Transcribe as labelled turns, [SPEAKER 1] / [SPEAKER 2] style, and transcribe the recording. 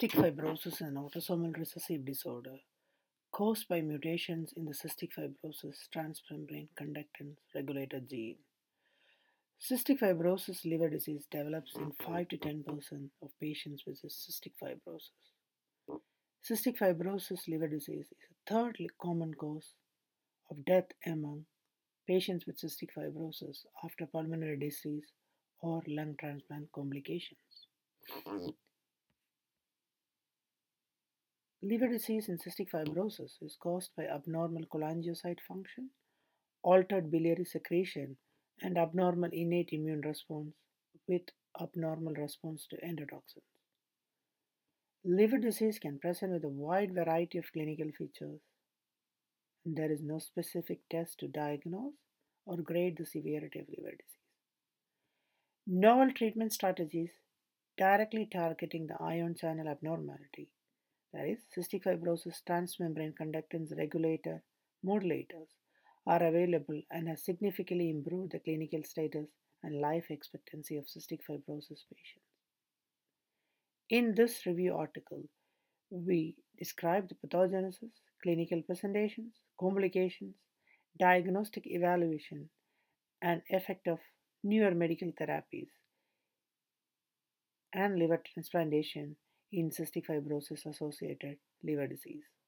[SPEAKER 1] Cystic fibrosis is an autosomal recessive disorder caused by mutations in the cystic fibrosis transmembrane conductance regulator gene. Cystic fibrosis liver disease develops in 5 to 10% of patients with cystic fibrosis. Cystic fibrosis liver disease is the third common cause of death among patients with cystic fibrosis after pulmonary disease or lung transplant complications. Liver disease in cystic fibrosis is caused by abnormal cholangiocyte function, altered biliary secretion, and abnormal innate immune response with abnormal response to endotoxins. Liver disease can present with a wide variety of clinical features, and there is no specific test to diagnose or grade the severity of liver disease. Novel treatment strategies directly targeting the ion channel abnormality, that is, cystic fibrosis transmembrane conductance regulator modulators, are available and have significantly improved the clinical status and life expectancy of cystic fibrosis patients. In this review article, we describe the pathogenesis, clinical presentations, complications, diagnostic evaluation, and effect of newer medical therapies and liver transplantation in cystic fibrosis associated liver disease.